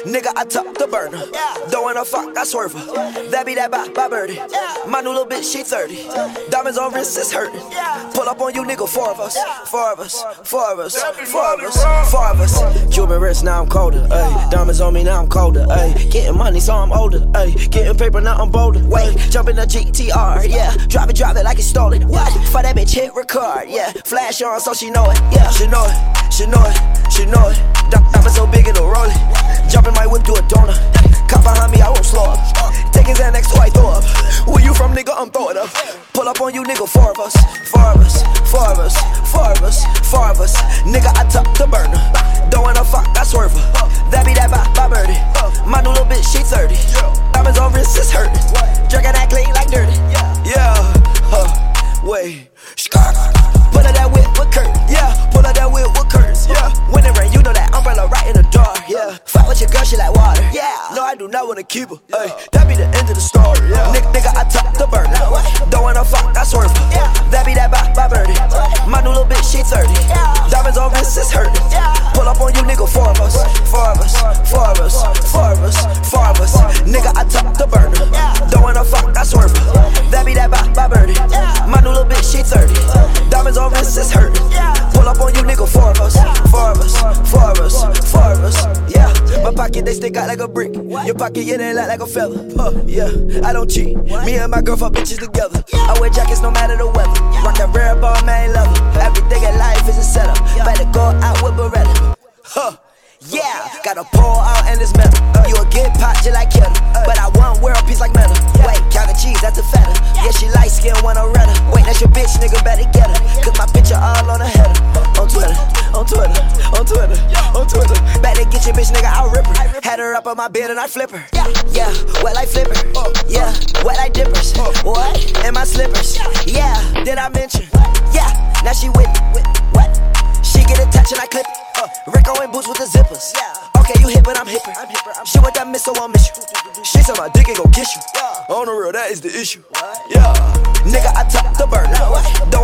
Nigga, I top the burner. Don't wanna fuck, I swerve her. That be that by birdie. My new little bitch, she 30. Diamonds on wrists, it's hurting. Pull up on you, nigga, four of us. Cuban wrist, now I'm colder. Ay. Diamonds on me, now I'm colder. Ay. Getting money, so I'm older. Ay. Getting paper, now I'm bolder. Wait, jump in the GTR, yeah. Drive it like it's stolen. What? For that bitch, hit record, yeah. Flash on, so she know it, yeah. She know it. Diamonds so big, it'll roll it. Jump in my whip, do a donut. Cop behind me, I won't slow up. Take his hand next to I throw up. Where you from, nigga? I'm throwing up. Pull up on you, nigga, four of us. Nigga, I top the burner. Don't wanna fuck, I swerve her. That be that by birdie. My new little bitch, she 30. Diamonds on wrists, it's hurting. Drinking that clean like dirty. Yeah, wait. Pull up that whip with curtains. Yeah, pull up that whip with curtains. Yeah, when it rain, you know that umbrella right in the dark. Yeah, fight with your girl, she like water. Yeah, no, I do not wanna keep her. Ay, that be the end of the story. Yeah, nigga, I top the burner. Don't wanna fuck, I swerve her. That be that by birdie. My new little bitch, she 30. Diamonds on wrists, it's hurting. Pull up on you, nigga, four of us. Nigga, I top the burner. Don't wanna fuck, I swerve her. That be that by birdie. My new little bitch, she 30. Diamonds on wrists, it's hurting. Pull up on you, nigga, four of us. Yeah, my pocket, they stick out like a brick. Your pocket, yeah, they look like a fella. Yeah, I don't cheat. Me and my girl fuck bitches together. I wear jackets no matter the weather. Rock that rare ball, man, leather. Everything in life is a setup. Better go out with Beretta. Yeah, gotta pour out and it's metal. You'll get popped just like kettle. But I want world peace like metal. Wait, count the cheese, that's a feta. Yeah, she light skin, wanna redder. Wait, that's your bitch, nigga, better get her. Cause my picture all on her header. On Twitter. Better get your bitch, nigga, I'll rip her. Had her up on my bed and I flip her. Yeah, wet like flipper. Yeah, wet like dippers. What? In my slippers. Yeah, did I mention? Yeah, now she with me. What? She get attached and I clip it. Rico in boots with the zippers. Okay, you hip, but I'm hipper. She with that missile, I'll miss you. She said my dick ain't gon' kiss you. On the real, that is the issue. Yeah, nigga, I top the burner. Don't